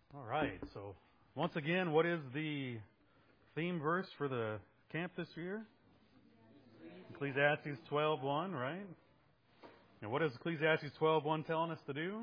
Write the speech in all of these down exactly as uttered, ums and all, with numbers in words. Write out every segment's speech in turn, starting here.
All right. So once again, what is the theme verse for the camp this year? Ecclesiastes twelve one, right? And what is Ecclesiastes twelve one telling us to do?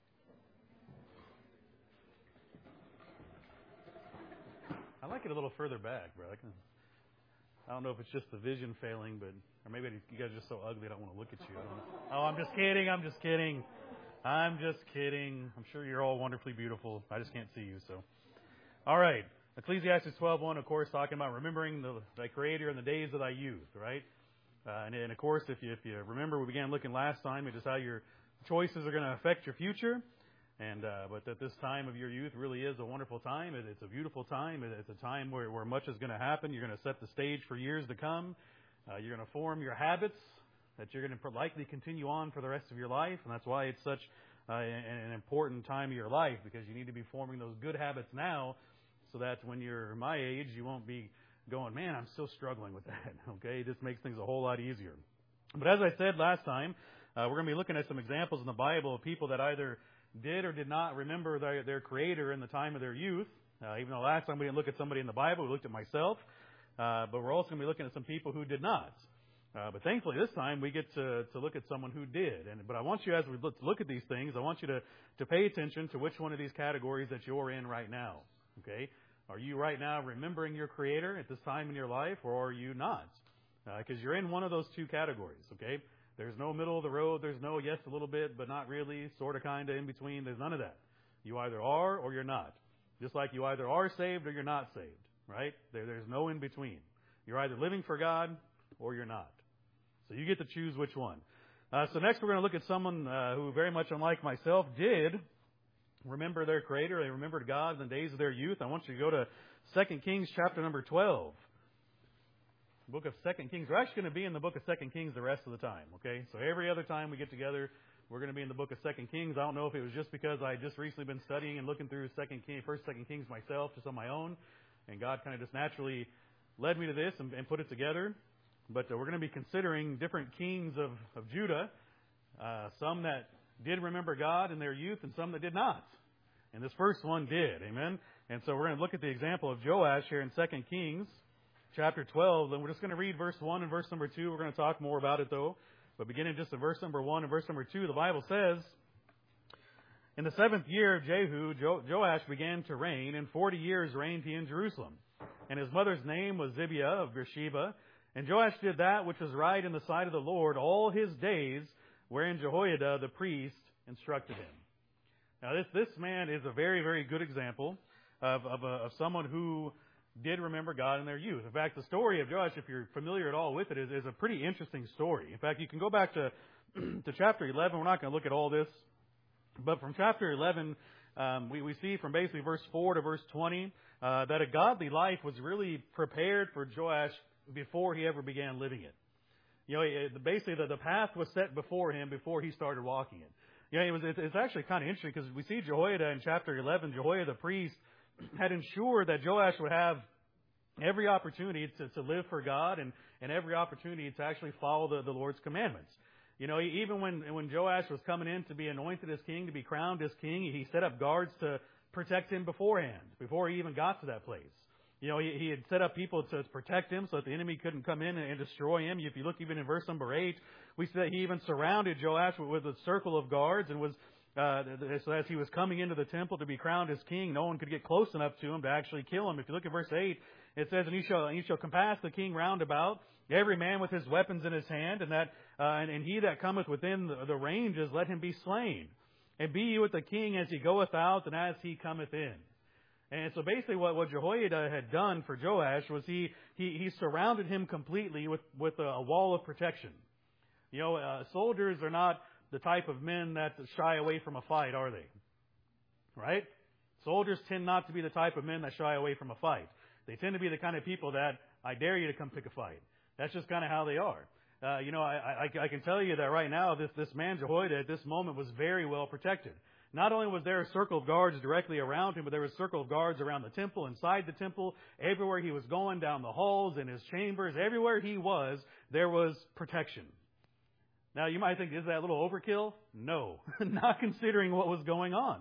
I like it a little further back, bro. I, can, I don't know if it's just the vision failing, but or maybe you guys are just so ugly I don't want to look at you. Oh, I'm just kidding. I'm just kidding. I'm just kidding. I'm sure you're all wonderfully beautiful. I just can't see you. So, all right. Ecclesiastes twelve one, of course, talking about remembering the, thy Creator in the days of thy youth, right? Uh, and, and of course, if you if you remember, we began looking last time at just how your choices are going to affect your future. And uh, but that this time of your youth really is a wonderful time. It, it's a beautiful time. It, it's a time where, where much is going to happen. You're going to set the stage for years to come. Uh, you're going to form your habits that you're going to likely continue on for the rest of your life. And that's why it's such uh, an, an important time of your life, because you need to be forming those good habits now so that when you're my age, you won't be going, man, I'm still struggling with that. Okay, it just makes things a whole lot easier. But as I said last time, uh, we're going to be looking at some examples in the Bible of people that either did or did not remember their, their Creator in the time of their youth. Uh, even though last time we didn't look at somebody in the Bible, we looked at myself. Uh, but we're also going to be looking at some people who did not. Uh, but thankfully this time we get to, to look at someone who did. And But I want you, as we look, look at these things, I want you to, to pay attention to which one of these categories that you're in right now. Okay? Are you right now remembering your Creator at this time in your life, or are you not? Because uh, you're in one of those two categories. Okay? There's no middle of the road. There's no yes a little bit, but not really, sort of, kind of, in between. There's none of that. You either are or you're not. Just like you either are saved or you're not saved, right? There, there's no in between. You're either living for God or you're not. So you get to choose which one. Uh, so next we're going to look at someone uh, who, very much unlike myself, did remember their Creator. They remembered God in the days of their youth. I want you to go to Second Kings chapter number twelve. Book of Second Kings. We're actually going to be in the book of Second Kings the rest of the time, okay? So every other time we get together, we're going to be in the book of Second Kings. I don't know if it was just because I had just recently been studying and looking through Second King, First, Second Kings myself, just on my own, and God kind of just naturally led me to this and, and put it together. But uh, we're going to be considering different kings of, of Judah, uh, some that did remember God in their youth and some that did not. And this first one did, amen? And so we're going to look at the example of Joash here in Second Kings chapter twelve, and we're just going to read verse one and verse number two. We're going to talk more about it, though. But beginning just at verse number one and verse number two, the Bible says, in the seventh year of Jehu, jo- Joash began to reign, and forty years reigned he in Jerusalem. And his mother's name was Zibiah of Beersheba. And Joash did that which was right in the sight of the Lord all his days, wherein Jehoiada the priest instructed him. Now, this, this man is a very, very good example of, of, a, of someone who did remember God in their youth. In fact, the story of Joash, if you're familiar at all with it, is, is a pretty interesting story. In fact, you can go back to to chapter eleven. We're not going to look at all this. But from chapter eleven, um, we, we see from basically verse four to verse twenty uh, that a godly life was really prepared for Joash before he ever began living it. You know, it, basically the, the path was set before him before he started walking it. You know, it was, it's actually kind of interesting because we see Jehoiada in chapter eleven, Jehoiada the priest had ensured that Joash would have every opportunity to, to live for God and, and every opportunity to actually follow the, the Lord's commandments. You know, even when, when Joash was coming in to be anointed as king, to be crowned as king, he set up guards to protect him beforehand, before he even got to that place. You know, he, he had set up people to protect him so that the enemy couldn't come in and, and destroy him. If you look even in verse number eight, we see that he even surrounded Joash with, with a circle of guards and was Uh, so as he was coming into the temple to be crowned as king, no one could get close enough to him to actually kill him. If you look at verse eight, it says, And he shall, and he shall compass the king round about, every man with his weapons in his hand, and that uh, and, and he that cometh within the, the ranges, let him be slain. And be ye with the king as he goeth out, and as he cometh in. And so basically what, what Jehoiada had done for Joash was he he, he surrounded him completely with, with a, a wall of protection. You know, uh, soldiers are not the type of men that shy away from a fight, are they? Right? Soldiers tend not to be the type of men that shy away from a fight. They tend to be the kind of people that, I dare you to come pick a fight. That's just kind of how they are. Uh, you know, I, I, I can tell you that right now, this, this man Jehoiada at this moment was very well protected. Not only was there a circle of guards directly around him, but there was a circle of guards around the temple, inside the temple, everywhere he was going, down the halls, in his chambers, everywhere he was, there was protection. Now, you might think, is that a little overkill? No, not considering what was going on.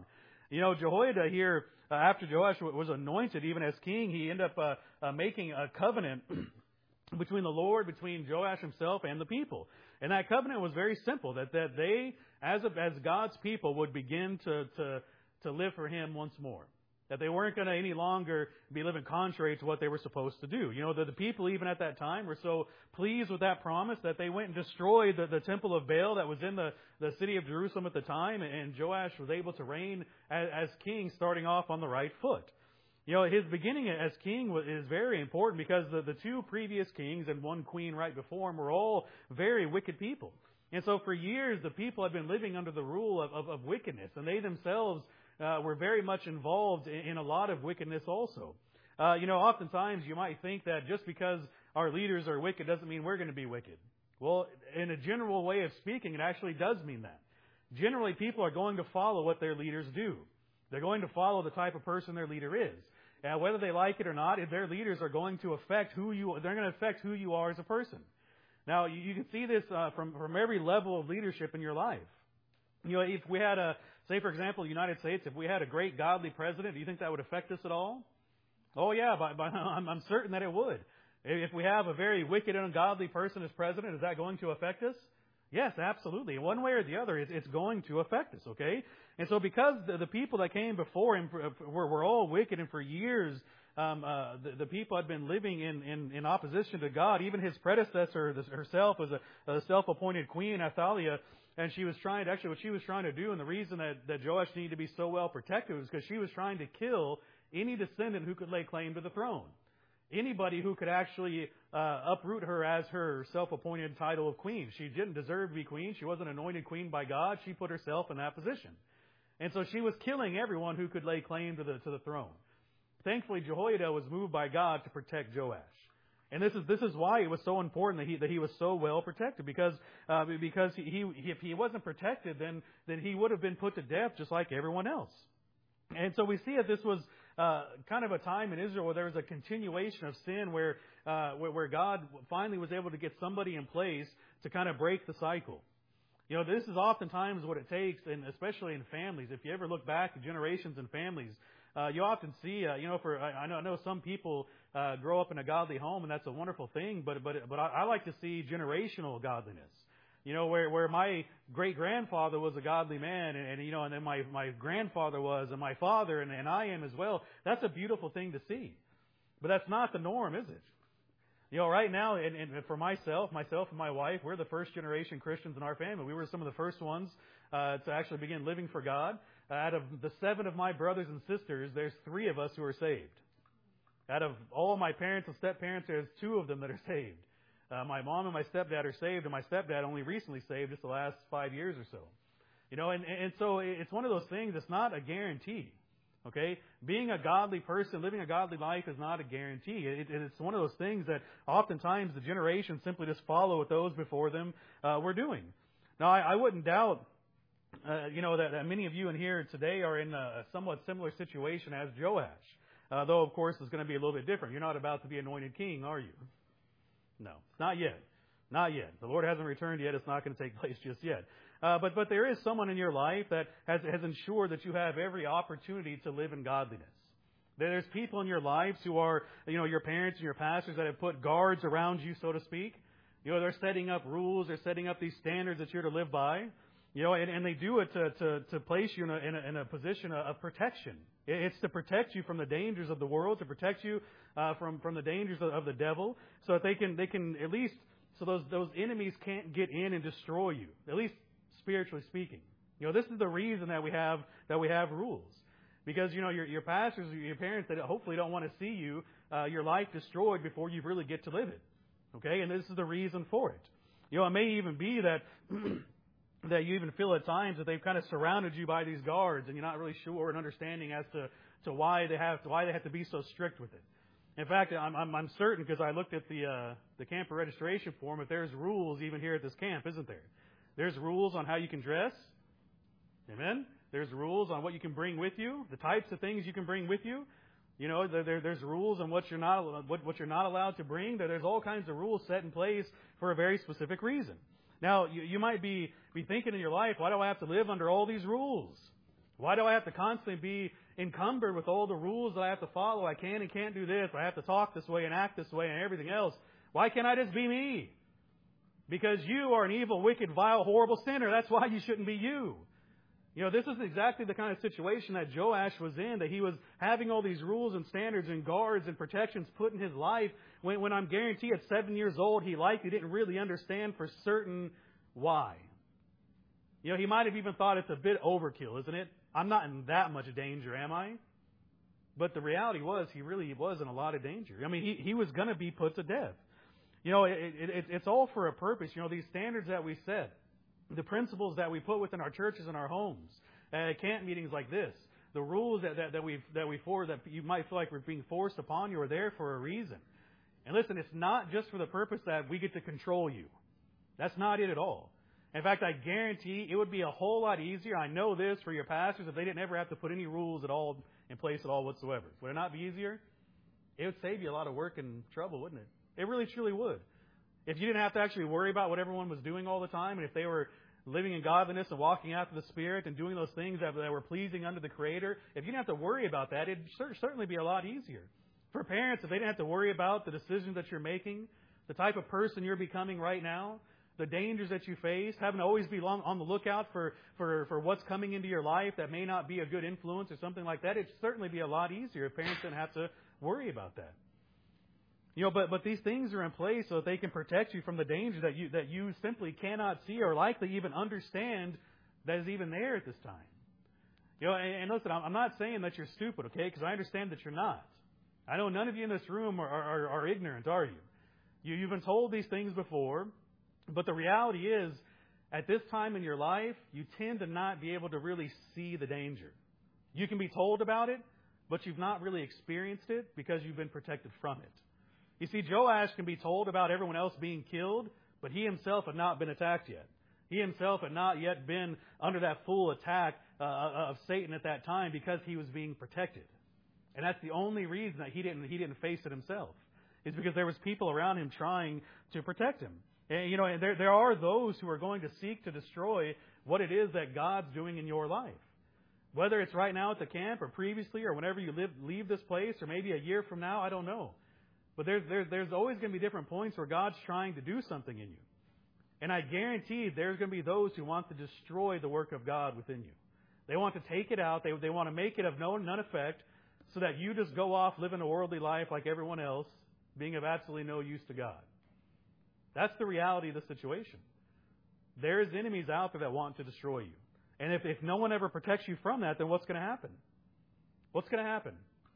You know, Jehoiada here, uh, after Joash was anointed, even as king, he ended up uh, uh, making a covenant between the Lord, between Joash himself and the people. And that covenant was very simple, that, that they, as a, as God's people, would begin to, to, to live for Him once more. That they weren't going to any longer be living contrary to what they were supposed to do. You know, the, the people even at that time were so pleased with that promise that they went and destroyed the, the temple of Baal that was in the, the city of Jerusalem at the time, and Joash was able to reign as, as king, starting off on the right foot. You know, his beginning as king is very important because the, the two previous kings and one queen right before him were all very wicked people. And so for years, the people had been living under the rule of, of, of wickedness, and they themselves uh, were very much involved in, in a lot of wickedness also. Uh, you know, oftentimes you might think that just because our leaders are wicked doesn't mean we're going to be wicked. Well, in a general way of speaking, it actually does mean that. Generally, people are going to follow what their leaders do. They're going to follow the type of person their leader is. Uh, whether they like it or not, if their leaders are going to affect who you, they're going to affect who you are as a person. Now, you, you can see this uh, from from every level of leadership in your life. You know, if we had a, say for example, the United States, if we had a great godly president, do you think that would affect us at all? Oh yeah, by, by, I'm, I'm certain that it would. If we have a very wicked and ungodly person as president, is that going to affect us? Yes, absolutely. One way or the other, it's going to affect us, okay? And so because the, the people that came before him were, were all wicked, and for years um, uh, the, the people had been living in, in, in opposition to God, even his predecessor herself was a, a self-appointed queen, Athaliah, and she was trying to, actually what she was trying to do, and the reason that, that Joash needed to be so well protected was because she was trying to kill any descendant who could lay claim to the throne. Anybody who could actually uh, uproot her as her self-appointed title of queen. She didn't deserve to be queen. She wasn't anointed queen by God. She put herself in that position. And so she was killing everyone who could lay claim to the to the throne. Thankfully, Jehoiada was moved by God to protect Joash. And this is this is why it was so important that he that he was so well protected, because uh, because he, he if he wasn't protected, then then he would have been put to death just like everyone else. And so we see that this was uh, kind of a time in Israel where there was a continuation of sin, where, uh, where where God finally was able to get somebody in place to kind of break the cycle. You know, this is oftentimes what it takes, and especially in families. If you ever look back at generations in families, uh, you often see, uh, you know, for I, I know I know some people uh, grow up in a godly home, and that's a wonderful thing. But but but I, I like to see generational godliness. You know, where, where my great-grandfather was a godly man, and, and you know, and then my, my grandfather was, and my father, and, and I am as well. That's a beautiful thing to see. But that's not the norm, is it? You know, right now, and, and for myself, myself and my wife, we're the first-generation Christians in our family. We were some of the first ones uh, to actually begin living for God. Uh, out of the seven of my brothers and sisters, there's three of us who are saved. Out of all my parents and step-parents, there's two of them that are saved. Uh, my mom and my stepdad are saved, and my stepdad only recently saved, just the last five years or so. You know, and, and so it's one of those things that's not a guarantee. Okay? Being a godly person, living a godly life is not a guarantee. It, it's one of those things that oftentimes the generations simply just follow what those before them uh, were doing. Now, I, I wouldn't doubt, uh, you know, that, that many of you in here today are in a somewhat similar situation as Joash. Uh, though, of course, it's going to be a little bit different. You're not about to be anointed king, are you? No, not yet. Not yet. The Lord hasn't returned yet. It's not going to take place just yet. Uh, but but there is someone in your life that has, has ensured that you have every opportunity to live in godliness. There's people in your lives who are, you know, your parents and your pastors that have put guards around you, so to speak. You know, they're setting up rules. They're setting up these standards that you're to live by. You know, and, and they do it to, to, to place you in a, in a, in a position of protection. It's to protect you from the dangers of the world, to protect you uh, from, from the dangers of, of the devil, so that they can they can at least, so those those enemies can't get in and destroy you, at least spiritually speaking. You know, this is the reason that we have that we have rules. Because, you know, your your pastors, your parents, that hopefully don't want to see you, uh, your life destroyed before you really get to live it. Okay? And this is the reason for it. You know, it may even be that that you even feel at times that they've kind of surrounded you by these guards, and you're not really sure and understanding as to, to why they have to, why they have to be so strict with it. In fact, I'm I'm, I'm certain, because I looked at the uh, the camper registration form, that there's rules even here at this camp, isn't there? There's rules on how you can dress. Amen. There's rules on what you can bring with you, the types of things you can bring with you. You know, there, there, there's rules on what you're not what, what you're not allowed to bring. There, there's all kinds of rules set in place for a very specific reason. Now, you, you might be, be thinking in your life, why do I have to live under all these rules? Why do I have to constantly be encumbered with all the rules that I have to follow? I can and can't do this. I have to talk this way and act this way and everything else. Why can't I just be me? Because you are an evil, wicked, vile, horrible sinner. That's why you shouldn't be you. You know, this is exactly the kind of situation that Joash was in, that he was having all these rules and standards and guards and protections put in his life when, when I'm guaranteed at seven years old, he likely didn't really understand for certain why. You know, he might have even thought it's a bit overkill, isn't it? I'm not in that much danger, am I? But the reality was, he really was in a lot of danger. I mean, he, he was going to be put to death. You know, it, it, it's all for a purpose. You know, these standards that we set, the principles that we put within our churches and our homes, at camp meetings like this, the rules that, that, that we that we for that you might feel like we're being forced upon you are there for a reason. And listen, it's not just for the purpose that we get to control you. That's not it at all. In fact, I guarantee it would be a whole lot easier. I know this for your pastors if they didn't ever have to put any rules at all in place at all whatsoever. Would it not be easier? It would save you a lot of work and trouble, wouldn't it? It really, truly would. If you didn't have to actually worry about what everyone was doing all the time, and if they were living in godliness and walking after the Spirit and doing those things that, that were pleasing unto the Creator, if you didn't have to worry about that, it'd certainly be a lot easier. For parents, if they didn't have to worry about the decisions that you're making, the type of person you're becoming right now, the dangers that you face, having to always be long on the lookout for, for, for what's coming into your life that may not be a good influence or something like that, it'd certainly be a lot easier if parents didn't have to worry about that. You know, but, but these things are in place so that they can protect you from the danger that you, that you simply cannot see or likely even understand that is even there at this time. You know, and, and listen, I'm not saying that you're stupid, okay, because I understand that you're not. I know none of you in this room are, are, are ignorant, are you? you? You've been told these things before, but the reality is, at this time in your life, you tend to not be able to really see the danger. You can be told about it, but you've not really experienced it because you've been protected from it. You see, Joash can be told about everyone else being killed, but he himself had not been attacked yet. He himself had not yet been under that full attack uh, of Satan at that time because he was being protected. And that's the only reason that he didn't he didn't face it himself, is because there was people around him trying to protect him. And, you know, there there are those who are going to seek to destroy what it is that God's doing in your life. Whether it's right now at the camp or previously or whenever you live, leave this place or maybe a year from now, I don't know. But there's, there's, there's always going to be different points where God's trying to do something in you. And I guarantee there's going to be those who want to destroy the work of God within you. They want to take it out. They, they want to make it of no none effect so that you just go off living a worldly life like everyone else, being of absolutely no use to God. That's the reality of the situation. There's enemies out there that want to destroy you. And if, if no one ever protects you from that, then what's going to happen? What's going to happen?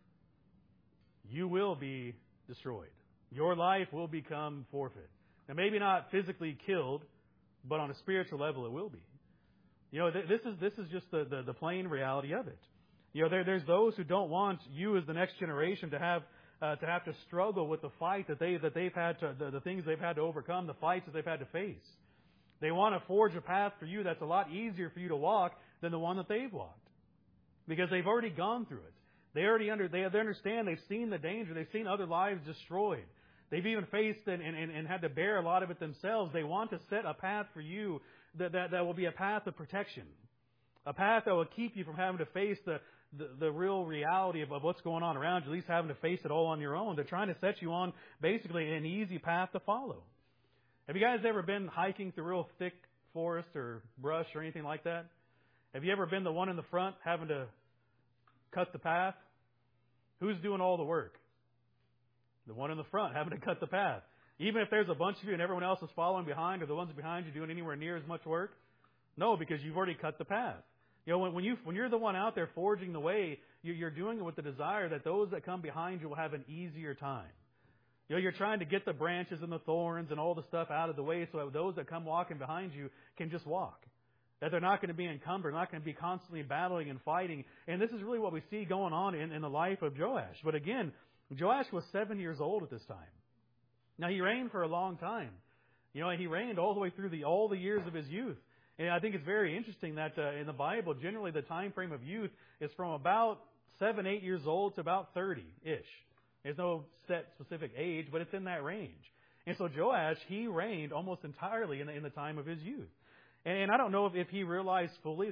You will be destroyed. Your life will become forfeit. Now, maybe not physically killed, but on a spiritual level, it will be. You know, th- this is this is just the, the, the plain reality of it. You know, there, there's those who don't want you as the next generation to have uh, to have to struggle with the fight that they that they've had to the, the things they've had to overcome, the fights that they've had to face. They want to forge a path for you that's a lot easier for you to walk than the one that they've walked, because they've already gone through it. They already under, they, they understand, they've seen the danger, they've seen other lives destroyed. They've even faced and, and, and had to bear a lot of it themselves. They want to set a path for you that, that, that will be a path of protection. A path that will keep you from having to face the, the, the real reality of, of what's going on around you, at least having to face it all on your own. They're trying to set you on basically an easy path to follow. Have you guys ever been hiking through real thick forest or brush or anything like that? Have you ever been the one in the front having to cut the path? Who's doing all the work? The one in the front having to cut the path. Even if there's a bunch of you and everyone else is following behind, or the ones behind you doing anywhere near as much work? No, because you've already cut the path. You know, when, when you when you're the one out there forging the way, you, you're doing it with the desire that those that come behind you will have an easier time. You know, you're trying to get the branches and the thorns and all the stuff out of the way so that those that come walking behind you can just walk. That they're not going to be encumbered, not going to be constantly battling and fighting. And this is really what we see going on in, in the life of Joash. But again, Joash was seven years old at this time. Now, he reigned for a long time. You know, and he reigned all the way through the all the years of his youth. And I think it's very interesting that uh, in the Bible, generally the time frame of youth is from about seven, eight years old to about thirty-ish. There's no set specific age, but it's in that range. And so Joash, he reigned almost entirely in the, in the time of his youth. And I don't know if, if he realized fully that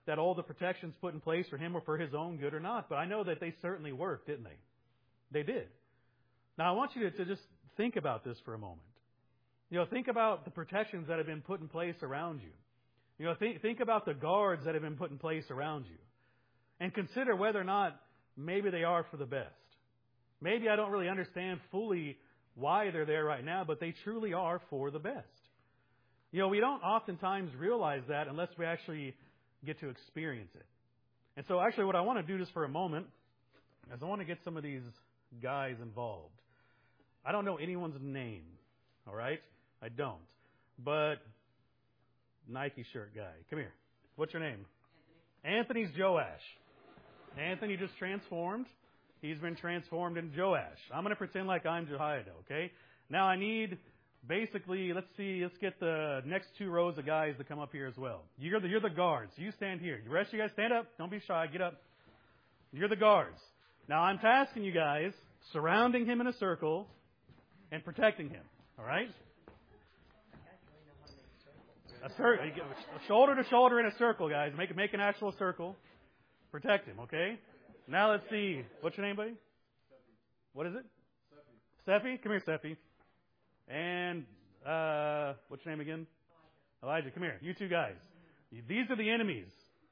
that all the protections put in place for him were for his own good or not, but I know that they certainly worked, didn't they? They did. Now, I want you to, to just think about this for a moment. You know, think about the protections that have been put in place around you. You know, think, think about the guards that have been put in place around you. And consider whether or not maybe they are for the best. Maybe I don't really understand fully why they're there right now, but they truly are for the best. You know, we don't oftentimes realize that unless we actually get to experience it. And so actually what I want to do just for a moment is I want to get some of these guys involved. I don't know anyone's name, all right? I don't. But Nike shirt guy, come here. What's your name? Anthony. Anthony's Joash. Anthony just transformed. He's been transformed into Joash. I'm going to pretend like I'm Jehoiada, okay? Now I need, basically, let's see, let's get the next two rows of guys to come up here as well. You're the, you're the guards. You stand here. The rest of you guys stand up. Don't be shy. Get up. You're the guards. Now I'm tasking you guys, surrounding him in a circle and protecting him, all right? A, cir- a shoulder to shoulder in a circle, guys. Make, make an actual circle. Protect him, okay? Now let's see. What's your name, buddy? What is it? Sephi. Come here, Sephi. And uh, what's your name again? Elijah. Elijah, come here. You two guys. These are the enemies.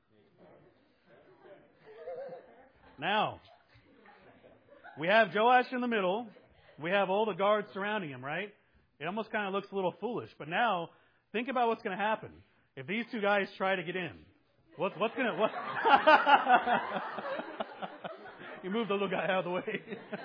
Now, we have Joash in the middle. We have all the guards surrounding him, right? It almost kind of looks a little foolish. But now, think about what's going to happen if these two guys try to get in. What's what's going to... What? You move the little guy out of the way.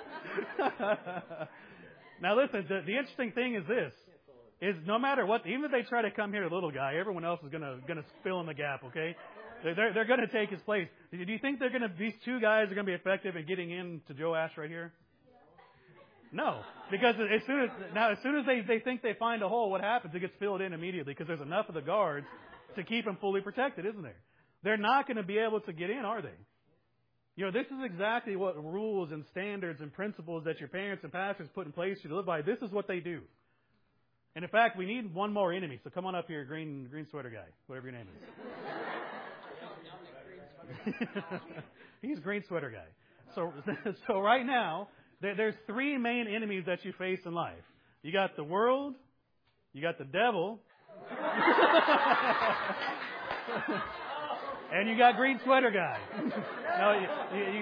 Now listen, the, the interesting thing is this, is no matter what, even if they try to come here, the little guy, everyone else is going to going to fill in the gap, okay? They're, they're, they're going to take his place. Do you think they're going to, these two guys are going to be effective in getting into Joash right here? No, because as soon as, now as soon as they, they think they find a hole, what happens? It gets filled in immediately because there's enough of the guards to keep them fully protected, isn't there? They're not going to be able to get in, are they? You know, this is exactly what rules and standards and principles that your parents and pastors put in place for you to live by. This is what they do. And in fact, we need one more enemy. So come on up here, green green sweater guy, whatever your name is. He's green sweater guy. So, so right now, there, there's three main enemies that you face in life. You got the world, you got the devil, and you got green sweater guy. No, you, you, you,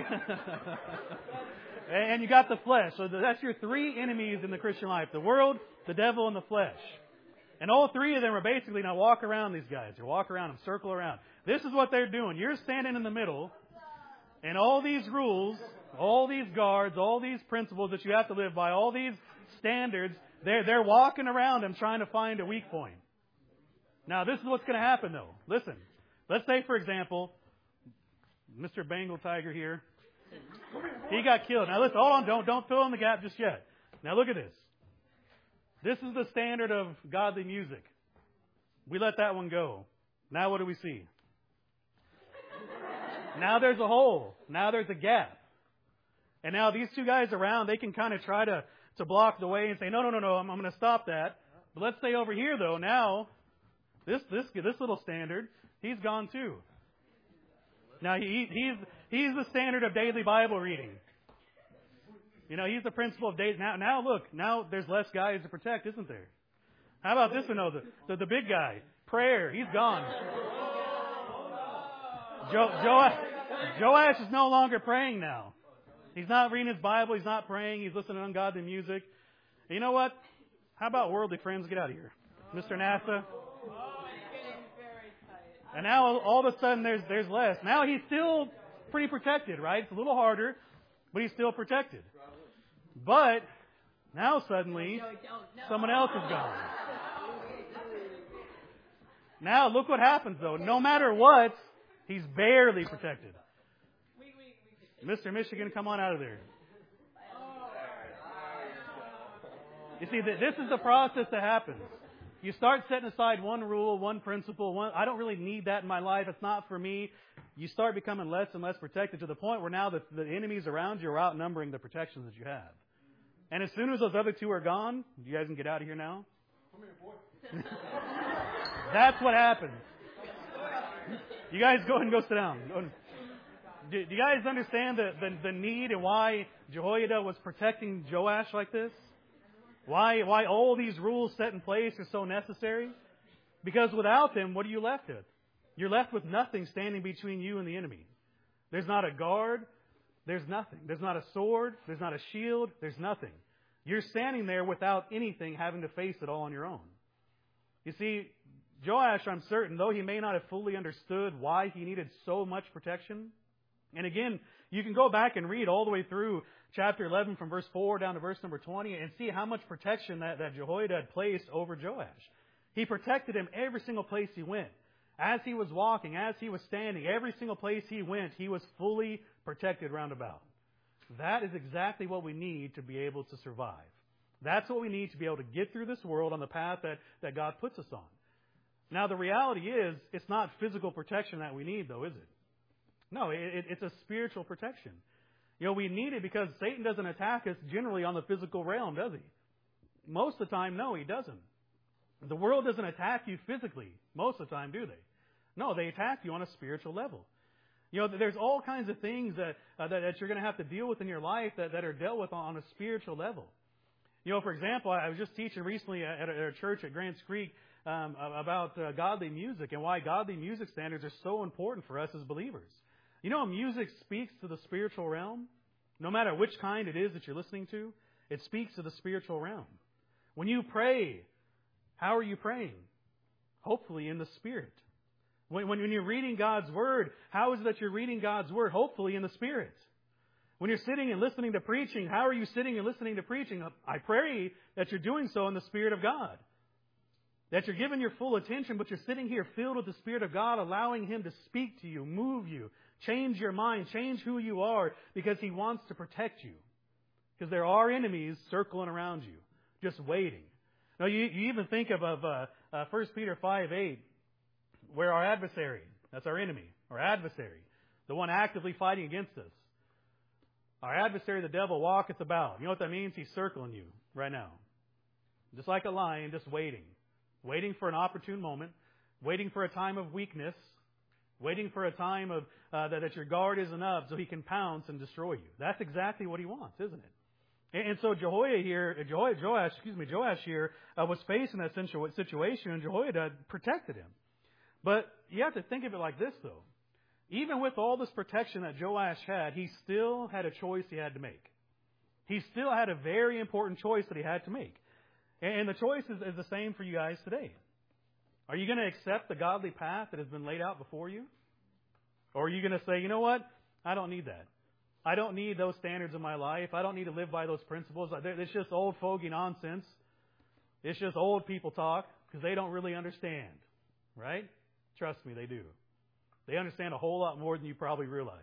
and you got the flesh. So that's your three enemies in the Christian life: the world, the devil, and the flesh. And all three of them are basically, now walk around these guys. You walk around them, circle around. This is what they're doing. You're standing in the middle, and all these rules, all these guards, all these principles that you have to live by, all these standards, they're, they're walking around them trying to find a weak point. Now, this is what's going to happen, though. Listen. Let's say, for example, Mister Bengal Tiger here, he got killed. Now, listen, hold on, don't, don't fill in the gap just yet. Now, look at this. This is the standard of godly music. We let that one go. Now, what do we see? Now there's a hole. Now there's a gap. And now these two guys around, they can kind of try to, to block the way and say, no, no, no, no, I'm, I'm going to stop that. But let's say over here, though, now, this, this, this little standard, he's gone too. Now, he, he's, he's the standard of daily Bible reading. You know, he's the principle of daily. Now, now look, now there's less guys to protect, isn't there? How about this one, though? The, the, the big guy, prayer, he's gone. Jo, jo, Joash is no longer praying now. He's not reading his Bible. He's not praying. He's listening to ungodly music. And you know what? How about worldly friends? Get out of here. Mister NASA. And now all of a sudden there's there's less. Now he's still pretty protected, right? It's a little harder, but he's still protected. But now suddenly someone else is gone. Now look what happens though. No matter what, he's barely protected. Mister Michigan, come on out of there. You see, this is the process that happens. You start setting aside one rule, one principle. One, I don't really need that in my life. It's not for me. You start becoming less and less protected to the point where now the, the enemies around you are outnumbering the protections that you have. And as soon as those other two are gone, you guys can get out of here now. Come here, boy. That's what happens. You guys go ahead and go sit down. Go ahead. Do, do you guys understand the, the, the need and why Jehoiada was protecting Joash like this? Why, why all these rules set in place are so necessary? Because without them, what are you left with? You're left with nothing standing between you and the enemy. There's not a guard. There's nothing. There's not a sword. There's not a shield. There's nothing. You're standing there without anything, having to face it all on your own. You see, Joash, I'm certain, though he may not have fully understood why he needed so much protection. And again, you can go back and read all the way through chapter eleven from verse four down to verse number twenty and see how much protection that, that Jehoiada had placed over Joash. He protected him every single place he went. As he was walking, as he was standing, every single place he went, he was fully protected round about. That is exactly what we need to be able to survive. That's what we need to be able to get through this world on the path that, that God puts us on. Now, the reality is, it's not physical protection that we need, though, is it? No, it, it's a spiritual protection. You know, we need it because Satan doesn't attack us generally on the physical realm, does he? Most of the time, no, he doesn't. The world doesn't attack you physically most of the time, do they? No, they attack you on a spiritual level. You know, there's all kinds of things that uh, that, that you're going to have to deal with in your life that, that are dealt with on a spiritual level. You know, for example, I was just teaching recently at a, at a church at Grants Creek um, about uh, godly music and why godly music standards are so important for us as believers. You know, music speaks to the spiritual realm. No matter which kind it is that you're listening to, it speaks to the spiritual realm. When you pray, how are you praying? Hopefully in the Spirit. When, when you're reading God's Word, how is it that you're reading God's Word? Hopefully in the Spirit. When you're sitting and listening to preaching, how are you sitting and listening to preaching? I pray that you're doing so in the Spirit of God. That you're giving your full attention, but you're sitting here filled with the Spirit of God, allowing Him to speak to you, move you, change your mind, change who you are, because He wants to protect you. Because there are enemies circling around you, just waiting. Now, you, you even think of, of uh, uh, First Peter five eight, where our adversary, that's our enemy, our adversary, the one actively fighting against us. Our adversary, the devil, walketh about. You know what that means? He's circling you right now. Just like a lion, just waiting. Waiting for an opportune moment. Waiting for a time of weakness. Waiting for a time of uh, that, that your guard isn't up so he can pounce and destroy you. That's exactly what he wants, isn't it? And, and so Jehoiada here, Jehoiada, Joash, excuse me, Joash here uh, was facing that situation, and Jehoiada protected him. But you have to think of it like this, though. Even with all this protection that Joash had, he still had a choice he had to make. He still had a very important choice that he had to make. And the choice is, is the same for you guys today. Are you going to accept the godly path that has been laid out before you? Or are you going to say, you know what? I don't need that. I don't need those standards in my life. I don't need to live by those principles. It's just old fogey nonsense. It's just old people talk because they don't really understand. Right? Trust me, they do. They understand a whole lot more than you probably realize.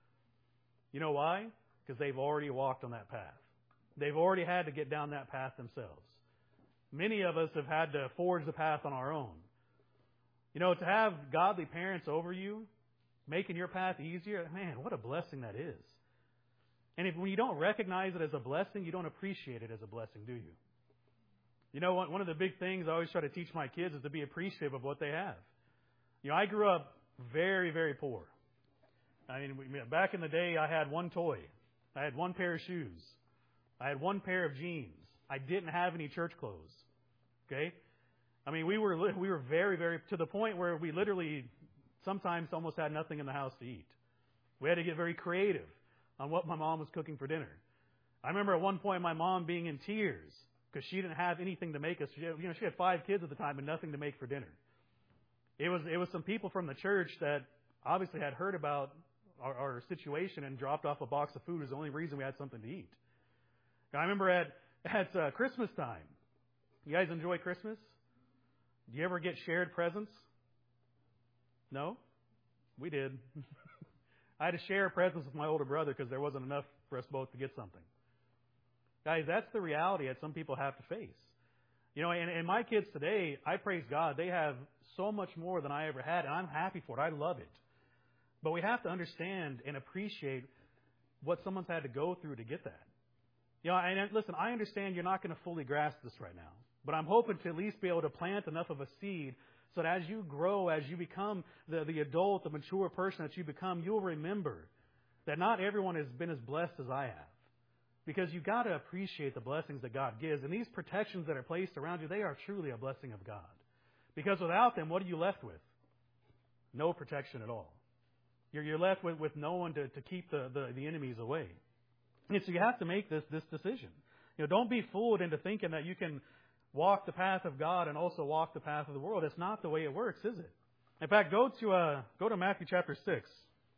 You know why? Because they've already walked on that path. They've already had to get down that path themselves. Many of us have had to forge the path on our own. You know, to have godly parents over you, making your path easier, man, what a blessing that is. And if when you don't recognize it as a blessing, you don't appreciate it as a blessing, do you? You know, one of the big things I always try to teach my kids is to be appreciative of what they have. You know, I grew up very, very poor. I mean, back in the day, I had one toy. I had one pair of shoes. I had one pair of jeans. I didn't have any church clothes. Okay? I mean, we were we were very, very, to the point where we literally sometimes almost had nothing in the house to eat. We had to get very creative on what my mom was cooking for dinner. I remember at one point my mom being in tears because she didn't have anything to make us. She had, you know, she had five kids at the time and nothing to make for dinner. It was it was some people from the church that obviously had heard about our, our situation and dropped off a box of food. It was the only reason we had something to eat. I remember at at uh, Christmas time. You guys enjoy Christmas? Do you ever get shared presents? No? We did. I had to share presents with my older brother because there wasn't enough for us both to get something. Guys, that's the reality that some people have to face. You know, and, and my kids today, I praise God, they have so much more than I ever had, and I'm happy for it. I love it. But we have to understand and appreciate what someone's had to go through to get that. You know, and listen, I understand you're not going to fully grasp this right now, but I'm hoping to at least be able to plant enough of a seed So that as you grow, as you become the, the adult, the mature person that you become, you'll remember that not everyone has been as blessed as I have. Because you've got to appreciate the blessings that God gives. And these protections that are placed around you, they are truly a blessing of God. Because without them, what are you left with? No protection at all. You're, you're left with, with no one to, to keep the, the, the enemies away. And so you have to make this, this decision. You know, don't be fooled into thinking that you can walk the path of God and also walk the path of the world. It's not the way it works, is it? In fact, go to uh, go to Matthew chapter six.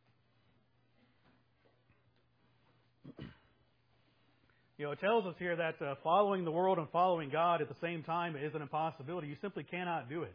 You know, it tells us here that uh, following the world and following God at the same time is an impossibility. You simply cannot do it.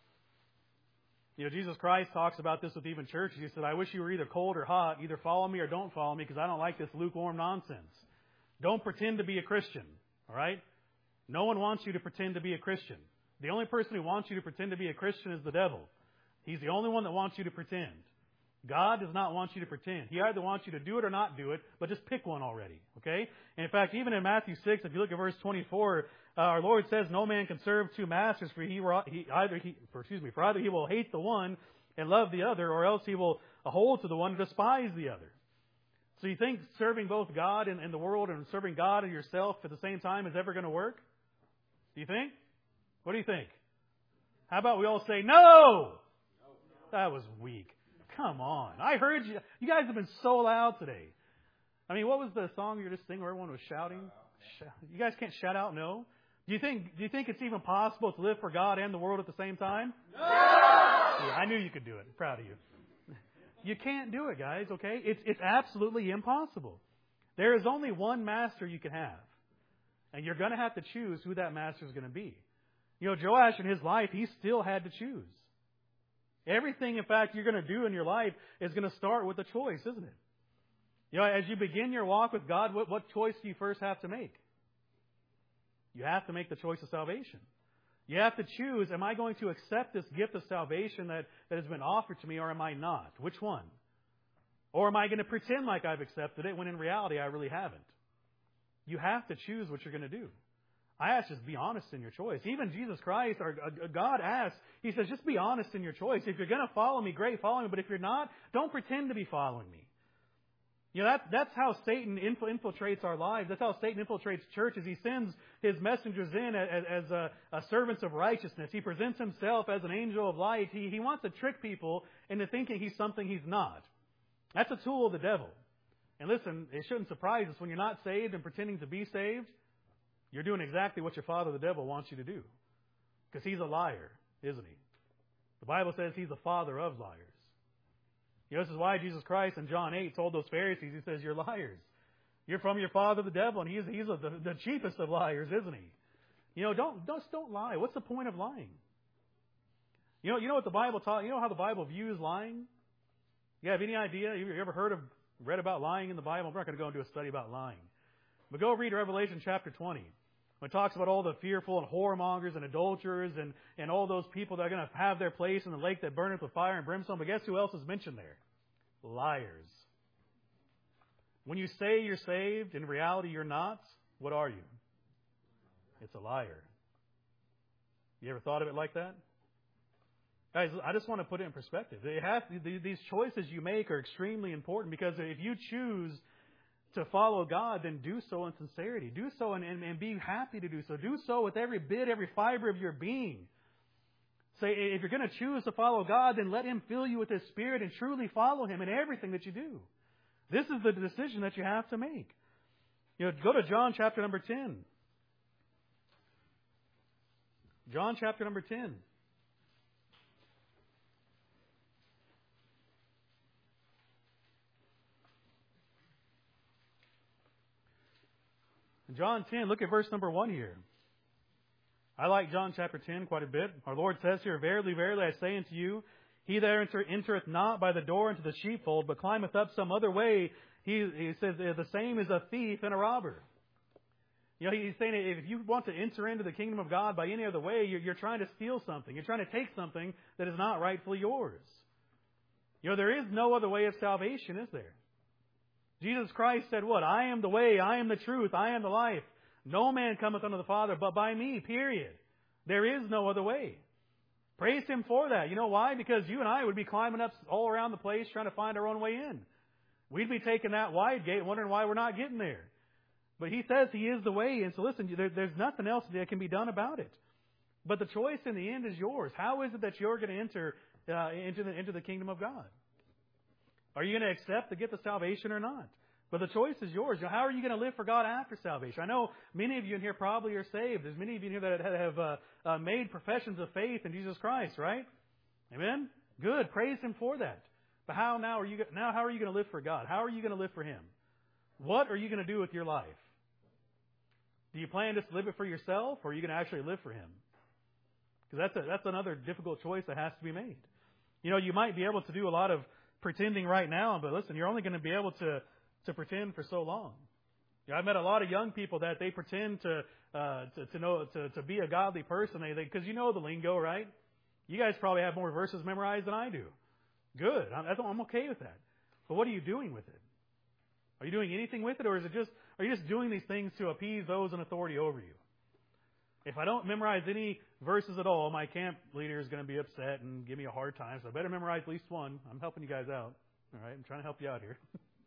You know, Jesus Christ talks about this with even churches. He said, I wish you were either cold or hot. Either follow me or don't follow me, because I don't like this lukewarm nonsense. Don't pretend to be a Christian. All right? No one wants you to pretend to be a Christian. The only person who wants you to pretend to be a Christian is the devil. He's the only one that wants you to pretend. God does not want you to pretend. He either wants you to do it or not do it, but just pick one already. Okay? And in fact, even in Matthew six, if you look at verse twenty-four, uh, our Lord says, "No man can serve two masters, for he, he either he, for, excuse me, for either he will hate the one and love the other, or else he will hold to the one and despise the other." So you think serving both God and, and the world and serving God and yourself at the same time is ever going to work? Do you think? What do you think? How about we all say no? That was weak. Come on. I heard you. You guys have been so loud today. I mean, what was the song you were just singing where everyone was shouting? You guys can't shout out no? Do you think do you think it's even possible to live for God and the world at the same time? No! Yeah, I knew you could do it. I'm proud of you. You can't do it, guys, okay? It's it's absolutely impossible. There is only one master you can have. And you're going to have to choose who that master is going to be. You know, Joash in his life, he still had to choose. Everything, in fact, you're going to do in your life is going to start with a choice, isn't it? You know, as you begin your walk with God, what, what choice do you first have to make? You have to make the choice of salvation. You have to choose, am I going to accept this gift of salvation that, that has been offered to me, or am I not? Which one? Or am I going to pretend like I've accepted it when in reality I really haven't? You have to choose what you're going to do. I ask, just be honest in your choice. Even Jesus Christ, or God asks, He says, just be honest in your choice. If you're going to follow me, great, follow me. But if you're not, don't pretend to be following me. You know, that, that's how Satan infiltrates our lives. That's how Satan infiltrates churches. He sends his messengers in as, as a, a servants of righteousness. He presents himself as an angel of light. He, he wants to trick people into thinking he's something he's not. That's a tool of the devil. And listen, it shouldn't surprise us when you're not saved and pretending to be saved. You're doing exactly what your father, the devil, wants you to do. Because he's a liar, isn't he? The Bible says he's the father of liars. You know, this is why Jesus Christ in John eight told those Pharisees, He says, you're liars. You're from your father, the devil, and he's, he's a, the, the chiefest of liars, isn't he? You know, don't, don't, don't lie. What's the point of lying? You know, you know what the Bible taught? You know how the Bible views lying? You have any idea? You ever heard of, read about lying in the Bible? I'm not going to go and do a study about lying. But go read Revelation chapter twenty. When it talks about all the fearful and whoremongers and adulterers and, and all those people that are going to have their place in the lake that burneth with fire and brimstone. But guess who else is mentioned there? Liars. When you say you're saved, in reality you're not, what are you? It's a liar. You ever thought of it like that? Guys, I just want to put it in perspective. It has, these choices you make are extremely important, because if you choose to follow God, then do so in sincerity. Do so and, and, and be happy to do so. Do so with every bit, every fiber of your being. Say, if you're going to choose to follow God, then let Him fill you with His Spirit and truly follow Him in everything that you do. This is the decision that you have to make. You know, go to John chapter number ten. John chapter number ten. John ten, look at verse number one here. I like John chapter ten quite a bit. Our Lord says here, Verily, verily, I say unto you, he that enter, entereth not by the door into the sheepfold, but climbeth up some other way, he, he says, the same is a thief and a robber. You know, he's saying if you want to enter into the kingdom of God by any other way, you're, you're trying to steal something. You're trying to take something that is not rightfully yours. You know, there is no other way of salvation, is there? Jesus Christ said what? I am the way, I am the truth, I am the life. No man cometh unto the Father but by me, period. There is no other way. Praise Him for that. You know why? Because you and I would be climbing up all around the place trying to find our own way in. We'd be taking that wide gate, wondering why we're not getting there. But He says He is the way, and so listen, there, there's nothing else that can be done about it. But the choice in the end is yours. How is it that you're going to enter uh, into the into the kingdom of God? Are you going to accept the gift of salvation or not? But the choice is yours. How are you going to live for God after salvation? I know many of you in here probably are saved. There's many of you in here that have uh, uh, made professions of faith in Jesus Christ, right? Amen? Good. Praise Him for that. But how now are you now? How are you going to live for God? How are you going to live for Him? What are you going to do with your life? Do you plan just to live it for yourself, or are you going to actually live for Him? Because that's a, that's another difficult choice that has to be made. You know, you might be able to do a lot of pretending right now, but listen, you're only going to be able to to pretend for so long. You know, I've met a lot of young people that they pretend to uh, to, to know to, to be a godly person. They because you know the lingo, right? You guys probably have more verses memorized than I do. Good, I'm, I'm okay with that. But what are you doing with it? Are you doing anything with it, or is it just are you just doing these things to appease those in authority over you? If I don't memorize any verses at all, my camp leader is going to be upset and give me a hard time. So I better memorize at least one. I'm helping you guys out. All right, I'm trying to help you out here.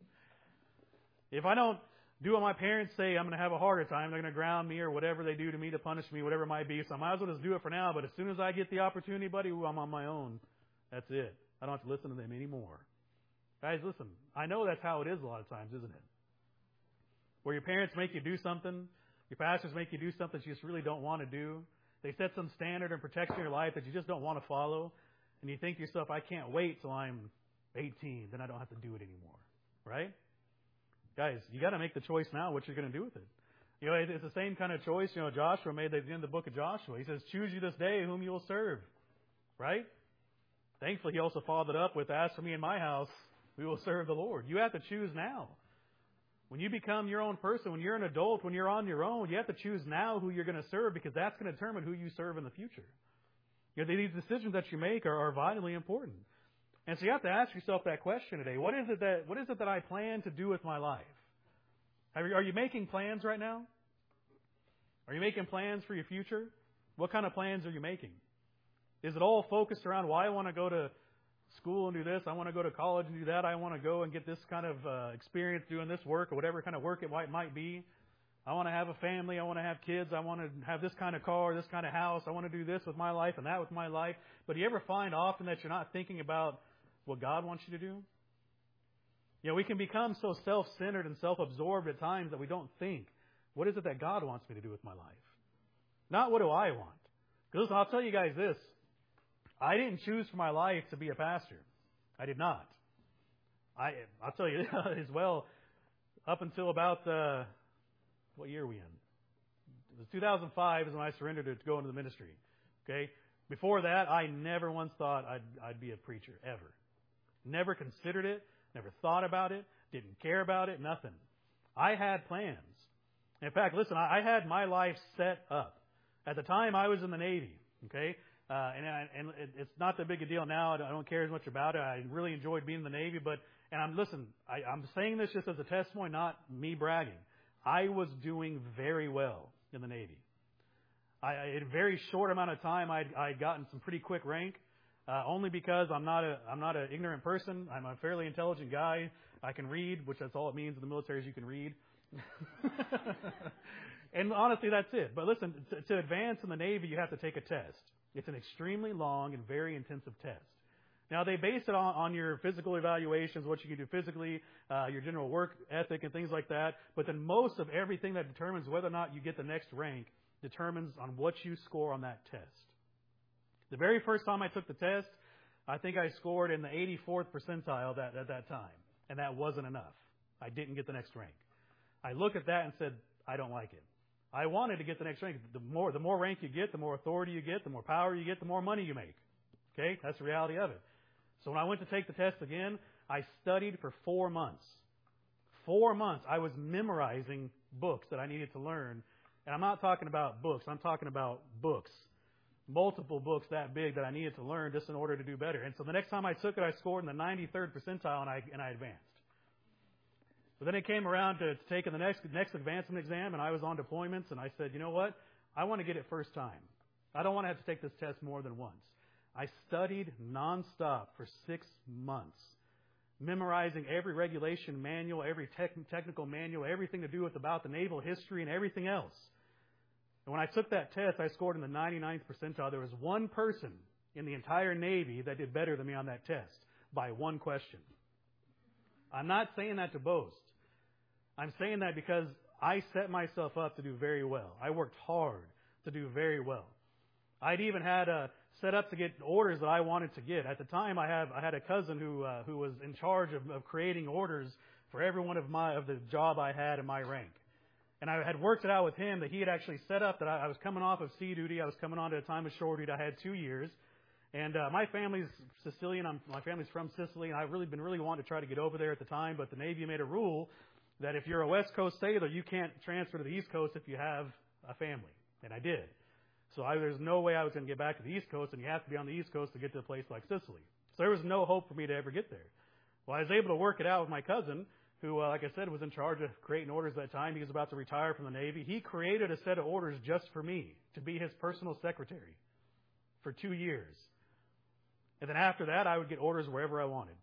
If I don't do what my parents say, I'm going to have a harder time. They're going to ground me or whatever they do to me to punish me, whatever it might be. So I might as well just do it for now. But as soon as I get the opportunity, buddy, ooh, I'm on my own. That's it. I don't have to listen to them anymore. Guys, listen. I know that's how it is a lot of times, isn't it? Where your parents make you do something, your pastors make you do something you just really don't want to do. They set some standard and protection in your life that you just don't want to follow. And you think to yourself, I can't wait till I'm eighteen. Then I don't have to do it anymore. Right? Guys, you got to make the choice now what you're going to do with it. You know, it's the same kind of choice, you know, Joshua made at the end of the book of Joshua. He says, choose you this day whom you will serve. Right? Thankfully, he also followed it up with, as for me and my house, we will serve the Lord. You have to choose now. When you become your own person, when you're an adult, when you're on your own, you have to choose now who you're going to serve, because that's going to determine who you serve in the future. You know, these decisions that you make are, are vitally important. And so you have to ask yourself that question today. What is it that what is it that I plan to do with my life? Are you, are you making plans right now? Are you making plans for your future? What kind of plans are you making? Is it all focused around, well, I want to go to school and do this, I want to go to college and do that, I want to go and get this kind of uh, experience doing this work, or whatever kind of work it might, might be. I want to have a family, I want to have kids, I want to have this kind of car, this kind of house, I want to do this with my life and that with my life. But do you ever find often that you're not thinking about what God wants you to do? You know, we can become so self-centered and self-absorbed at times that we don't think, what is it that God wants me to do with my life? Not what do I want? Because I'll tell you guys this. I didn't choose for my life to be a pastor. I did not. I, I'll tell you as well, up until about, uh, what year are we in? It was two thousand five is when I surrendered to go into the ministry. Okay? Before that, I never once thought I'd, I'd be a preacher, ever. Never considered it, never thought about it, didn't care about it, nothing. I had plans. In fact, listen, I, I had my life set up. At the time, I was in the Navy, okay? Uh, and I, and it, it's not that big a deal now. I don't, I don't care as much about it. I really enjoyed being in the Navy, but, and I'm, listen, I, I'm saying this just as a testimony, not me bragging. I was doing very well in the Navy. I, in a very short amount of time, I'd, I'd gotten some pretty quick rank. Uh, only because I'm not a I'm not an ignorant person. I'm a fairly intelligent guy. I can read, which that's all it means in the military is you can read. And honestly, that's it. But listen, to, to advance in the Navy, you have to take a test. It's an extremely long and very intensive test. Now, they base it on, on your physical evaluations, what you can do physically, uh, your general work ethic, and things like that. But then most of everything that determines whether or not you get the next rank determines on what you score on that test. The very first time I took the test, I think I scored in the eighty-fourth percentile that, at that time. And that wasn't enough. I didn't get the next rank. I looked at that and said, I don't like it. I wanted to get the next rank. The more, the more rank you get, the more authority you get, the more power you get, the more money you make. Okay? That's the reality of it. So when I went to take the test again, I studied for four months. Four months. I was memorizing books that I needed to learn. And I'm not talking about books. I'm talking about books. Multiple books that big that I needed to learn just in order to do better. And so the next time I took it, I scored in the ninety-third percentile, and I and I advanced. But then it came around to, to taking the next next advancement exam, and I was on deployments, and I said, you know what? I want to get it first time. I don't want to have to take this test more than once. I studied nonstop for six months, memorizing every regulation manual, every tech, technical manual, everything to do with about the naval history and everything else. And when I took that test, I scored in the ninety-ninth percentile. There was one person in the entire Navy that did better than me on that test by one question. I'm not saying that to boast. I'm saying that because I set myself up to do very well. I worked hard to do very well. I'd even had a set up to get orders that I wanted to get. At the time, I have I had a cousin who uh, who was in charge of, of creating orders for every one of my of the job I had in my rank. And I had worked it out with him that he had actually set up that I, I was coming off of sea duty. I was coming on to a time of shore duty. I had two years. And uh, my family's Sicilian. I'm, my family's from Sicily, and I've really been really wanting to try to get over there at the time. But the Navy made a rule that if you're a West Coast sailor, you can't transfer to the East Coast if you have a family. And I did. So I, there's no way I was going to get back to the East Coast, and you have to be on the East Coast to get to a place like Sicily. So there was no hope for me to ever get there. Well, I was able to work it out with my cousin, who, uh, like I said, was in charge of creating orders at that time. He was about to retire from the Navy. He created a set of orders just for me to be his personal secretary for two years. And then after that, I would get orders wherever I wanted.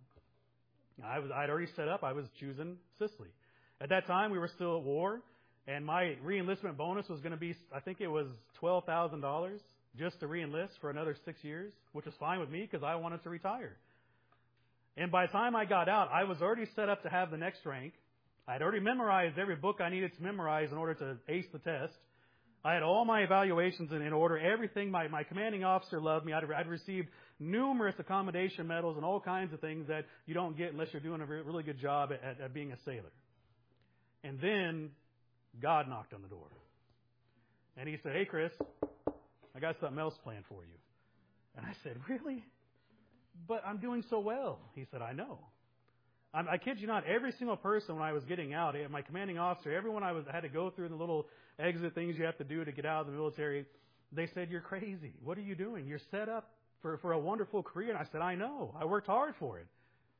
I was, I'd already set up. I was choosing Sicily. At that time, we were still at war, and my re-enlistment bonus was going to be, I think it was twelve thousand dollars just to re-enlist for another six years, which was fine with me because I wanted to retire. And by the time I got out, I was already set up to have the next rank. I had already memorized every book I needed to memorize in order to ace the test. I had all my evaluations in, in order, everything. My, my commanding officer loved me. I'd, I'd received numerous accommodation medals and all kinds of things that you don't get unless you're doing a re- really good job at, at, at being a sailor. And then God knocked on the door. And he said, "Hey, Chris, I got something else planned for you." And I said, "Really? But I'm doing so well." He said, "I know. I'm, I kid you not, every single person when I was getting out, my commanding officer, everyone I was I had to go through the little exit things you have to do to get out of the military, they said, 'You're crazy. What are you doing? You're set up for, for a wonderful career.' And I said, 'I know. I worked hard for it.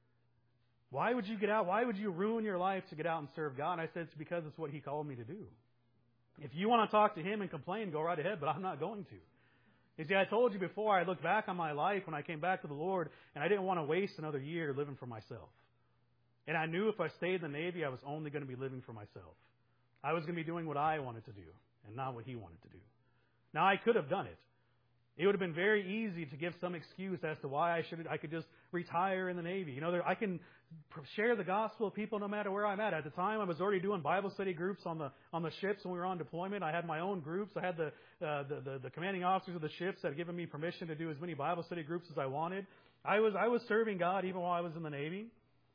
Why would you get out? Why would you ruin your life to get out and serve God?' And I said, 'It's because it's what He called me to do. If you want to talk to Him and complain, go right ahead, but I'm not going to.'" You see, I told you before, I looked back on my life when I came back to the Lord, and I didn't want to waste another year living for myself. And I knew if I stayed in the Navy, I was only going to be living for myself. I was going to be doing what I wanted to do and not what He wanted to do. Now, I could have done it. It would have been very easy to give some excuse as to why I should I could just retire in the Navy. You know, there, I can share the gospel with people no matter where I'm at. At the time, I was already doing Bible study groups on the on the ships when we were on deployment. I had my own groups. I had the uh, the, the the commanding officers of the ships that had given me permission to do as many Bible study groups as I wanted. I was I was serving God even while I was in the Navy.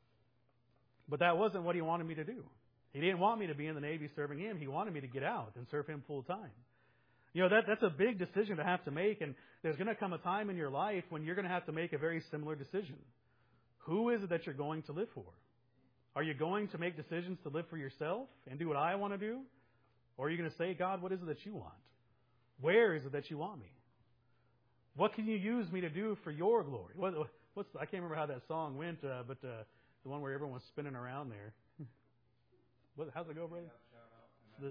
But that wasn't what He wanted me to do. He didn't want me to be in the Navy serving Him. He wanted me to get out and serve Him full time. You know, that that's a big decision to have to make, and there's going to come a time in your life when you're going to have to make a very similar decision. Who is it that you're going to live for? Are you going to make decisions to live for yourself and do what I want to do? Or are you going to say, "God, what is it that you want? Where is it that you want me? What can you use me to do for your glory?" What, what's I can't remember how that song went, uh, but uh, the one where everyone was spinning around there. What, how's it go, brother? The,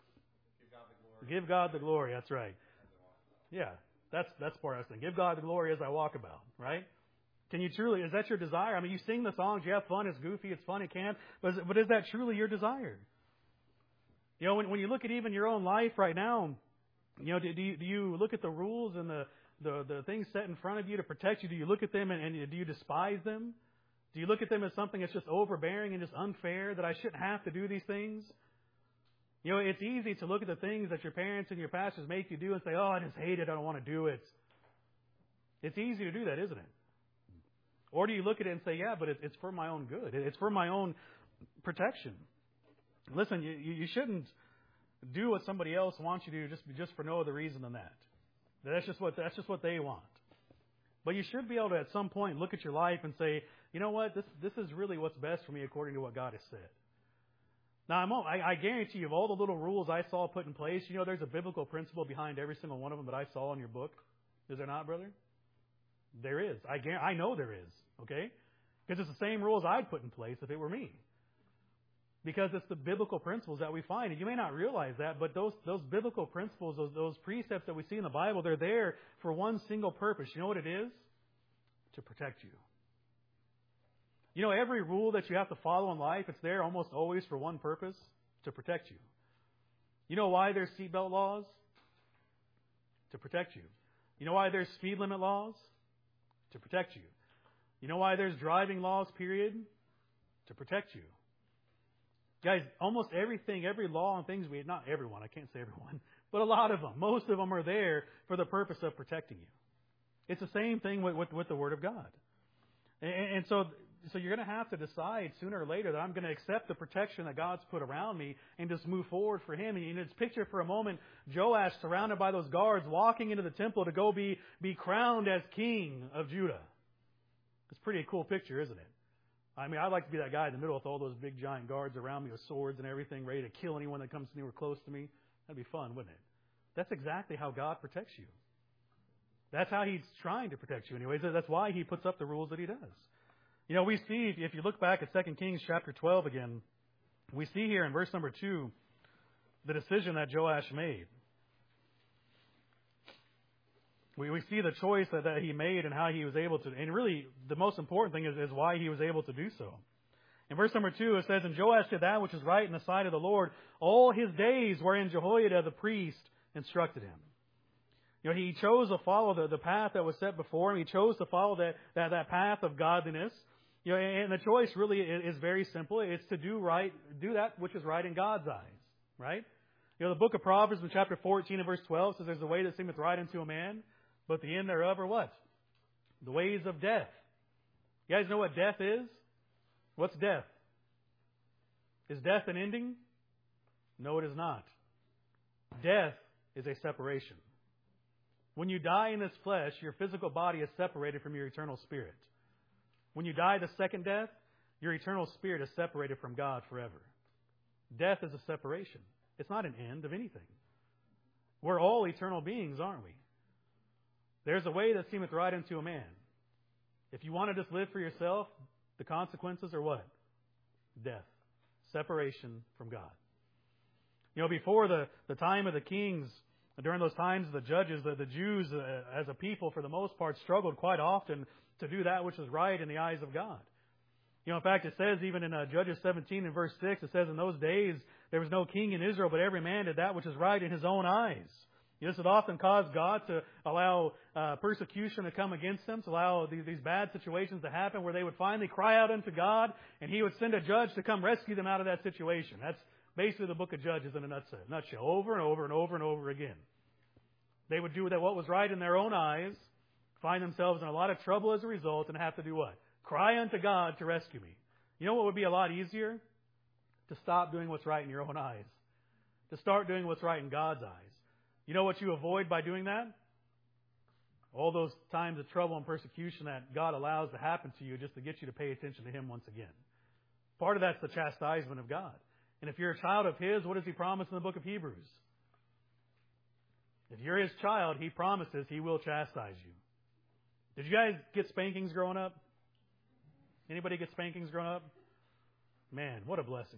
Give God the glory. That's right. Yeah, that's that's part I was saying. Give God the glory as I walk about, right? Can you truly, is that your desire? I mean, you sing the songs, you have fun, it's goofy, it's fun, it can, but is, but is that truly your desire? You know, when, when you look at even your own life right now, you know, do, do, you, do you look at the rules and the, the, the things set in front of you to protect you? Do you look at them and, and do you despise them? Do you look at them as something that's just overbearing and just unfair, that I shouldn't have to do these things? You know, it's easy to look at the things that your parents and your pastors make you do and say, "Oh, I just hate it. I don't want to do it." It's easy to do that, isn't it? Or do you look at it and say, "Yeah, but it's for my own good. It's for my own protection." Listen, you, you shouldn't do what somebody else wants you to do just, just for no other reason than that. That's just what that's just what they want. But you should be able to, at some point, look at your life and say, "You know what? This this is really what's best for me according to what God has said." Now, I'm, I, I guarantee you, of all the little rules I saw put in place, you know, there's a biblical principle behind every single one of them that I saw in your book. Is there not, brother? There is. I I know there is, okay? Because it's the same rules I'd put in place if it were me. Because it's the biblical principles that we find. And you may not realize that, but those, those biblical principles, those, those precepts that we see in the Bible, they're there for one single purpose. You know what it is? To protect you. You know, every rule that you have to follow in life, it's there almost always for one purpose, to protect you. You know why there's seatbelt laws? To protect you. You know why there's speed limit laws? To protect you. You know why there's driving laws, period? To protect you. Guys, almost everything, every law and things we, not everyone, I can't say everyone, but a lot of them, most of them are there for the purpose of protecting you. It's the same thing with, with, with the Word of God. And, and so, so you're going to have to decide sooner or later that I'm going to accept the protection that God's put around me and just move forward for Him. And it's picture for a moment Joash surrounded by those guards walking into the temple to go be, be crowned as king of Judah. It's a pretty cool picture, isn't it? I mean, I'd like to be that guy in the middle with all those big giant guards around me with swords and everything, ready to kill anyone that comes anywhere close to me. That'd be fun, wouldn't it? That's exactly how God protects you. That's how He's trying to protect you anyways. That's why He puts up the rules that He does. You know, we see, if you look back at Second Kings chapter twelve again, we see here in verse number two, the decision that Joash made. We, we see the choice that, that he made and how he was able to, and really the most important thing is, is why he was able to do so. In verse number two, it says, "And Joash did that which is right in the sight of the Lord all his days wherein Jehoiada the priest instructed him." You know, he chose to follow the, the path that was set before him. He chose to follow that, that, that path of godliness. You know, and the choice really is, is very simple. It's to do right, do that which is right in God's eyes, right? You know, the book of Proverbs in chapter fourteen and verse twelve says, "There's a way that seemeth right unto a man, but the end thereof are what? The ways of death." You guys know what death is? What's death? Is death an ending? No, it is not. Death is a separation. When you die in this flesh, your physical body is separated from your eternal spirit. When you die the second death, your eternal spirit is separated from God forever. Death is a separation. It's not an end of anything. We're all eternal beings, aren't we? There's a way that seemeth right unto a man. If you want to just live for yourself, the consequences are what? Death. Separation from God. You know, before the, the time of the kings, during those times of the judges, the, the Jews uh, as a people, for the most part, struggled quite often to do that which is right in the eyes of God. You know, in fact, it says even in uh, Judges seventeen and verse six, it says, "In those days there was no king in Israel, but every man did that which is right in his own eyes." This would often cause God to allow uh, persecution to come against them, to allow these, these bad situations to happen where they would finally cry out unto God, and He would send a judge to come rescue them out of that situation. That's basically the book of Judges in a nutshell, nutshell over and over and over and over again. They would do that what was right in their own eyes, find themselves in a lot of trouble as a result, and have to do what? Cry unto God to rescue me. You know what would be a lot easier? To stop doing what's right in your own eyes. To start doing what's right in God's eyes. You know what you avoid by doing that? All those times of trouble and persecution that God allows to happen to you just to get you to pay attention to Him once again. Part of that's the chastisement of God. And if you're a child of His, what does He promise in the book of Hebrews? If you're His child, He promises He will chastise you. Did you guys get spankings growing up? Anybody get spankings growing up? Man, what a blessing.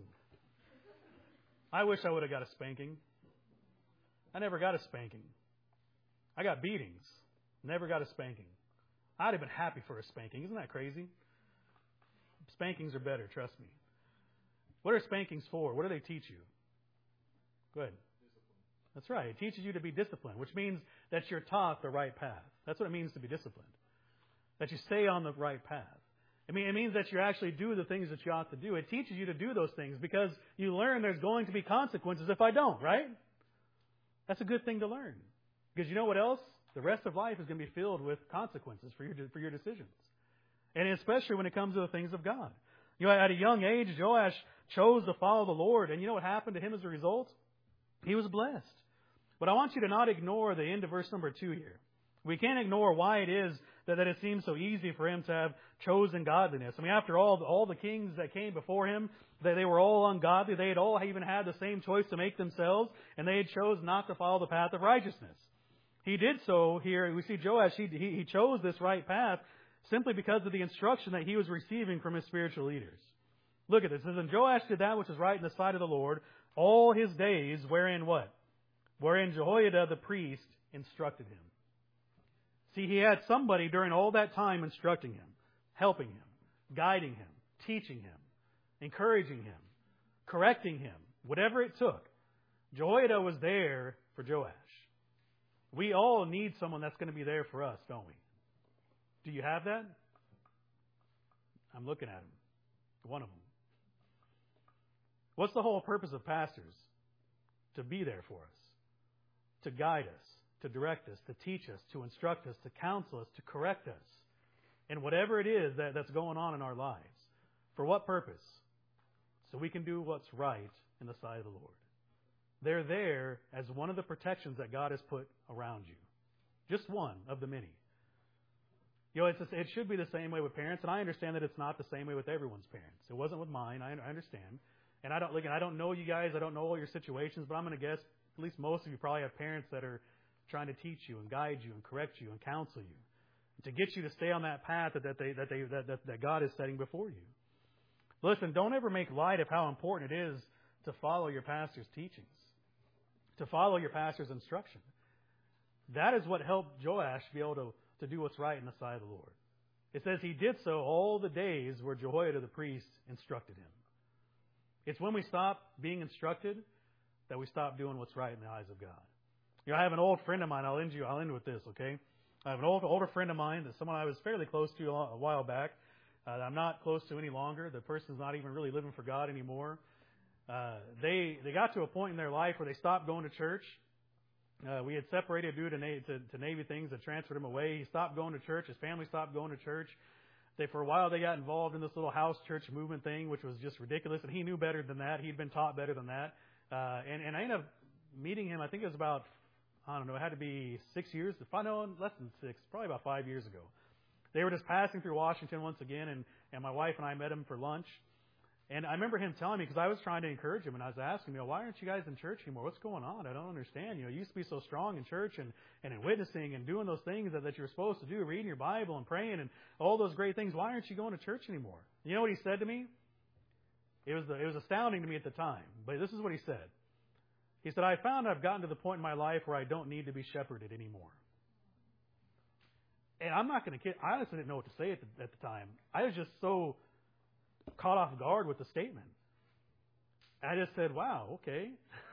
I wish I would have got a spanking. I never got a spanking. I got beatings. Never got a spanking. I'd have been happy for a spanking. Isn't that crazy? Spankings are better, trust me. What are spankings for? What do they teach you? Go ahead. Discipline. That's right. It teaches you to be disciplined, which means that you're taught the right path. That's what it means to be disciplined. That you stay on the right path. I mean, it means that you actually do the things that you ought to do. It teaches you to do those things because you learn there's going to be consequences if I don't, right? That's a good thing to learn. Because you know what else? The rest of life is going to be filled with consequences for your for your decisions. And especially when it comes to the things of God. You know, at a young age, Joash chose to follow the Lord. And you know what happened to him as a result? He was blessed. But I want you to not ignore the end of verse number two here. We can't ignore why it is that, that it seems so easy for him to have chosen godliness. I mean, after all, all the kings that came before him, they, they were all ungodly. They had all even had the same choice to make themselves, and they had chosen not to follow the path of righteousness. He did so here. We see Joash, he, he, he chose this right path simply because of the instruction that he was receiving from his spiritual leaders. Look at this. It says, and Joash did that which was right in the sight of the Lord all his days, wherein what? Wherein Jehoiada the priest instructed him. See, he had somebody during all that time instructing him, helping him, guiding him, teaching him, encouraging him, correcting him, whatever it took. Jehoiada was there for Joash. We all need someone that's going to be there for us, don't we? Do you have that? I'm looking at him. One of them. What's the whole purpose of pastors? To be there for us. To guide us. To direct us. To teach us. To instruct us. To counsel us. To correct us. And whatever it is that, that's going on in our lives. For what purpose? So we can do what's right in the sight of the Lord. They're there as one of the protections that God has put around you. Just one of the many. You know, it's a, it should be the same way with parents, and I understand that it's not the same way with everyone's parents. It wasn't with mine. I, I understand, and I don't. Again, I don't know you guys. I don't know all your situations, but I'm going to guess at least most of you probably have parents that are trying to teach you and guide you and correct you and counsel you to get you to stay on that path that, that they that they that, that, that God is setting before you. Listen, don't ever make light of how important it is to follow your pastor's teachings, to follow your pastor's instruction. That is what helped Joash be able to. to do what's right in the sight of the Lord. It says he did so all the days where Jehoiada the priest instructed him. It's when we stop being instructed that we stop doing what's right in the eyes of God. You know, I have an old friend of mine. I'll end you. I'll end with this, okay? I have an old, older friend of mine that someone I was fairly close to a while back. Uh, that I'm not close to any longer. The person's not even really living for God anymore. Uh, they they got to a point in their life where they stopped going to church. Uh, we had separated due to, to, to Navy things that transferred him away. He stopped going to church. His family stopped going to church. They, for a while, they got involved in this little house church movement thing, which was just ridiculous. And he knew better than that. He'd been taught better than that. Uh, and, and I ended up meeting him, I think it was about, I don't know, it had to be six years. If I know, less than six, probably about five years ago. They were just passing through Washington once again, and, and my wife and I met him for lunch. And I remember him telling me, because I was trying to encourage him, and I was asking him, you know, why aren't you guys in church anymore? What's going on? I don't understand. You know, you used to be so strong in church and, and in witnessing and doing those things that, that you're supposed to do, reading your Bible and praying and all those great things. Why aren't you going to church anymore? You know what he said to me? It was, it was astounding to me at the time, but this is what he said. He said, I found I've gotten to the point in my life where I don't need to be shepherded anymore. And I'm not going to kid. I honestly didn't know what to say at the, at the time. I was just so caught off guard with the statement. I just said, wow, okay.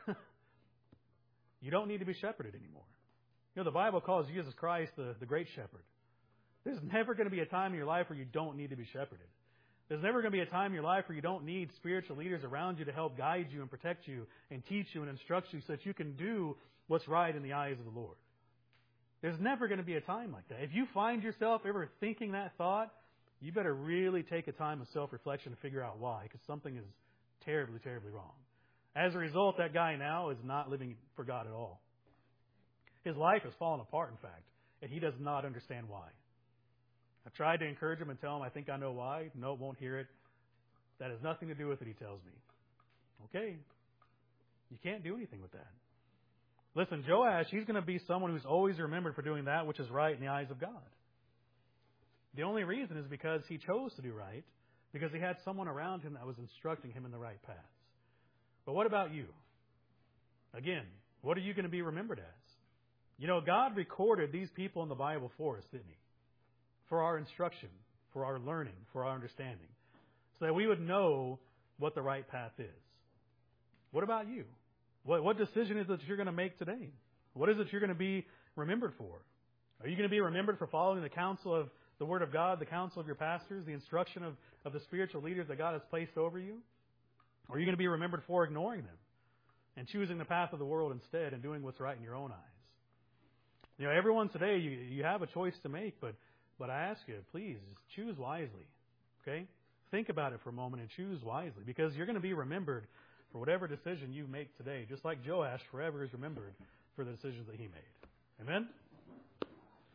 You don't need to be shepherded anymore. You know, the Bible calls Jesus Christ the, the great shepherd. There's never going to be a time in your life where you don't need to be shepherded. There's never going to be a time in your life where you don't need spiritual leaders around you to help guide you and protect you and teach you and instruct you so that you can do what's right in the eyes of the Lord. There's never going to be a time like that. If you find yourself ever thinking that thought, you better really take a time of self-reflection to figure out why, because something is terribly, terribly wrong. As a result, that guy now is not living for God at all. His life has fallen apart, in fact, and he does not understand why. I tried to encourage him and tell him, I think I know why. No, won't hear it. That has nothing to do with it, he tells me. Okay. You can't do anything with that. Listen, Joash, he's going to be someone who's always remembered for doing that which is right in the eyes of God. The only reason is because he chose to do right, because he had someone around him that was instructing him in the right paths. But what about you? Again, what are you going to be remembered as? You know, God recorded these people in the Bible for us, didn't he? For our instruction, for our learning, for our understanding, so that we would know what the right path is. What about you? What, what decision is it that you're going to make today? What is it you're going to be remembered for? Are you going to be remembered for following the counsel of the Word of God, the counsel of your pastors, the instruction of, of the spiritual leaders that God has placed over you? Or are you going to be remembered for ignoring them and choosing the path of the world instead and doing what's right in your own eyes? You know, everyone today, you, you have a choice to make, but, but I ask you, please, choose wisely. Okay? Think about it for a moment and choose wisely, because you're going to be remembered for whatever decision you make today, just like Joash forever is remembered for the decisions that he made. Amen?